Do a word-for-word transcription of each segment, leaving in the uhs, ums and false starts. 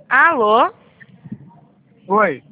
Alô? Oi.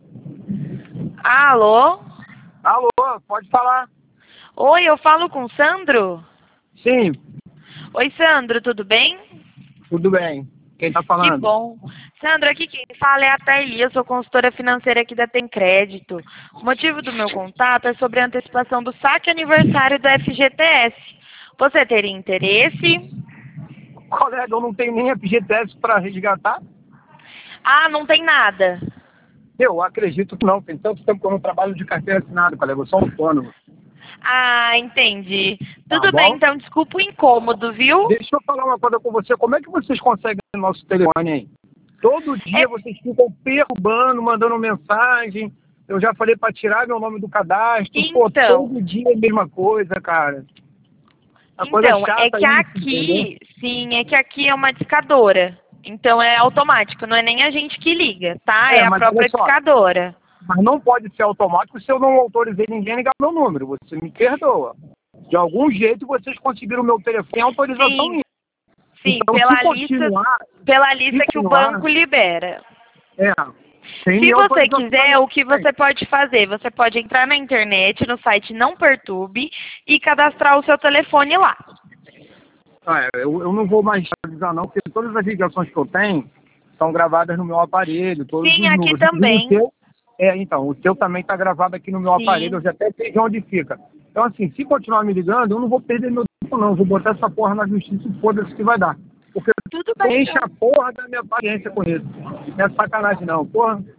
Alô? Alô, pode falar. Oi, eu falo com o Sandro? Sim, Oi, Sandro, tudo bem? tudo bem. Quem tá Que falando? bom. Sandro, aqui quem fala é a Thaili, eu sou consultora financeira aqui da Tem Crédito. O motivo do meu contato é sobre a antecipação do saque aniversário do F G T S. Você teria interesse? Colega, eu não tenho nem F G T S para resgatar. Ah, não tem nada. Eu acredito que não. Tem tanto tempo que eu não trabalho de carteira assinada, colega. Eu sou autônomo. Ah, entendi. Tá Tudo bem, bom? então desculpa o incômodo, viu? Deixa eu falar uma coisa com você. Como é que vocês conseguem o nosso telefone aí? Todo É, dia vocês ficam perturbando, mandando mensagem. Eu já falei para tirar meu nome do cadastro. Pô, então, todo dia é a mesma coisa, cara. A coisa Então, é chata que isso, entendeu? aqui, sim, é que aqui é uma discadora. Então é automático, não é nem a gente que liga, tá? É É, a mas olha própria só. discadora. Mas não pode ser automático se eu não autorizei ninguém a ligar meu número. Você me perdoa. De algum jeito vocês conseguiram o meu telefone em autorização Sim, minha. sim, Então, se pela lista, continuar, pela se lista que o continuar, banco libera. é, sem Se minha você autorização quiser, também. o que você pode fazer? Você pode entrar na internet, no site Não Perturbe e cadastrar o seu telefone lá. Ah, é, eu, eu não vou mais avisar não, porque todas as ligações que eu tenho são gravadas no meu aparelho, todos Sim, os aqui números. Inclusive o também. seu, é, então, o seu também está gravado aqui no meu aparelho, eu Sim. já até sei de onde fica. Então, assim, se continuar me ligando, eu não vou perder meu tempo não, eu vou botar essa porra na justiça e foda-se que vai dar. Porque Tudo bem, enche então. a porra da minha paciência com isso. Não é sacanagem não, porra.